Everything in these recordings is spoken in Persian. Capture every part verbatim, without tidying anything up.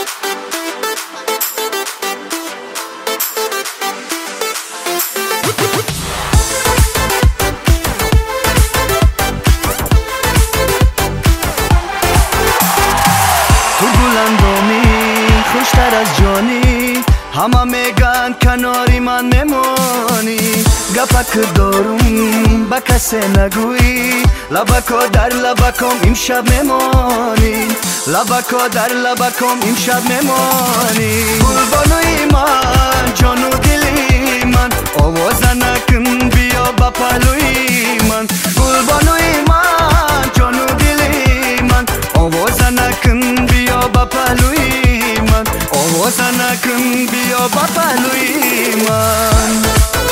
خوشتر از جانی همه میگن کناری من میمانی گپک دارم با کسی نگویی لبکا در لبکم امشب میمانی لبکا در لبکم امشب میمانی قربانوی من جانو دلی من آواز نکن بیا با پهلوی من قربانوی من جانو دلی من آواز نکن بیا با پهلوی آواز نکن بیا با پهلوی من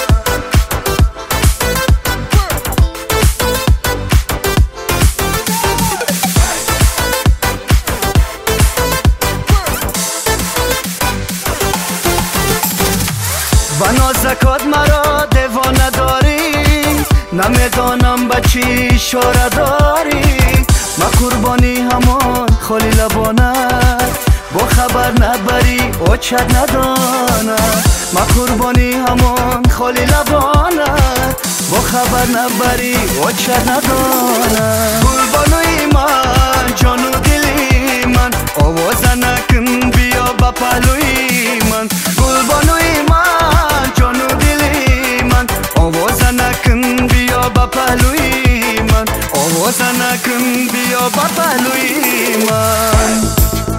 با نازکات مرا دیوانه داری نمیدانم با چی اشاره داری ما قربانی همان خالی لبانت با خبر نبری او چد ندانه ما قربانی همان خالی لبانت با خبر نبری او چد ندانه قربانوی من جانو دلی من آواز نکن بیا با پهلوی من قربانوی من جانو دلی من آواز نکن بیا با پهلوی من آواز نکن بیا با پهلوی من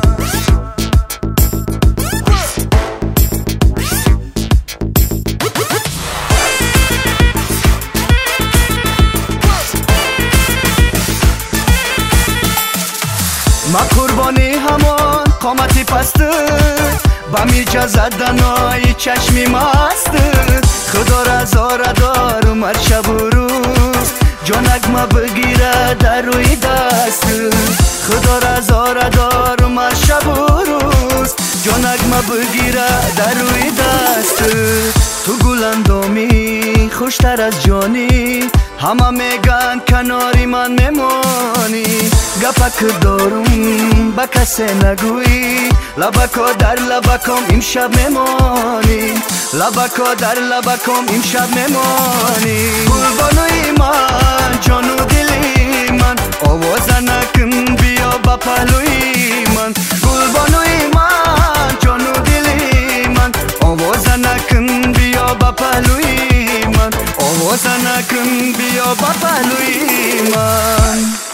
ما قربانی همان قامتی پست با میرجا زدنای چشمی مست خدا رزا دار مر شب و روز جانک ما بگیره در روی دست خدا رزا دار مر شب و روز جانک ما بگیره در روی دست تو گلندامی خوشتر از جانی همه میگن کناری من میمانی گپک دارم با کسی نگویی لبکا در لبکم امشب میمانی لبکا در لبکم امشب میمانی قربانوی من جانو دلی من آواز نکن بیا با پهلوی من قربانوی من جانو دلی من آواز نکن بیا با پهلوی من آواز نکن بیا با پهلوی من